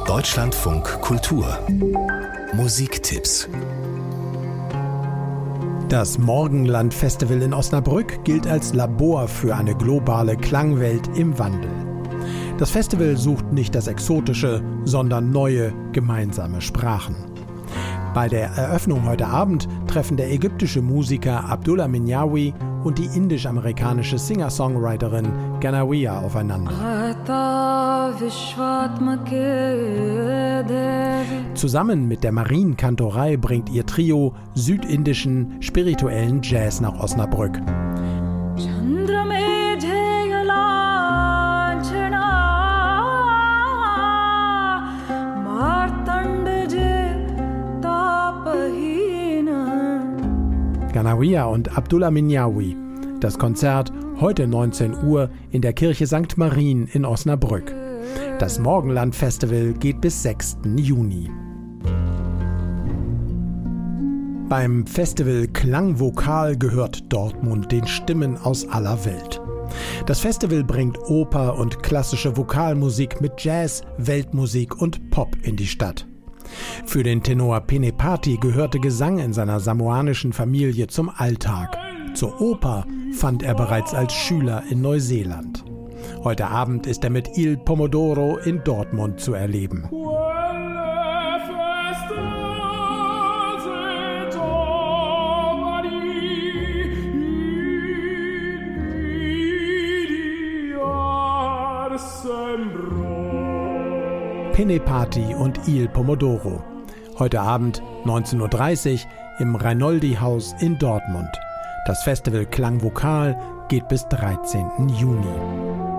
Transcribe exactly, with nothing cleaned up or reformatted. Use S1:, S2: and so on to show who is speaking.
S1: Deutschlandfunk Kultur Musiktipps.
S2: Das Morgenland-Festival in Osnabrück gilt als Labor für eine globale Klangwelt im Wandel. Das Festival sucht nicht das Exotische, sondern neue, gemeinsame Sprachen. Bei der Eröffnung heute Abend treffen der ägyptische Musiker Abdullah Minyawi und die indisch-amerikanische Singer-Songwriterin Ganawiya aufeinander. Zusammen mit der Marienkantorei bringt ihr Trio südindischen, spirituellen Jazz nach Osnabrück. Ganawiya und Abdullah Minyawi. Das Konzert heute neunzehn Uhr in der Kirche Sankt Marien in Osnabrück. Das Morgenland-Festival geht bis sechsten Juni. Beim Festival Klangvokal gehört Dortmund den Stimmen aus aller Welt. Das Festival bringt Oper und klassische Vokalmusik mit Jazz, Weltmusik und Pop in die Stadt. Für den Tenor Penepati gehörte Gesang in seiner samoanischen Familie zum Alltag. Zur Oper fand er bereits als Schüler in Neuseeland. Heute Abend ist er mit Il Pomodoro in Dortmund zu erleben. Penepati und Il Pomodoro. Heute Abend neunzehn Uhr dreißig im Reinoldi-Haus in Dortmund. Das Festival Klangvokal geht bis dreizehnten Juni.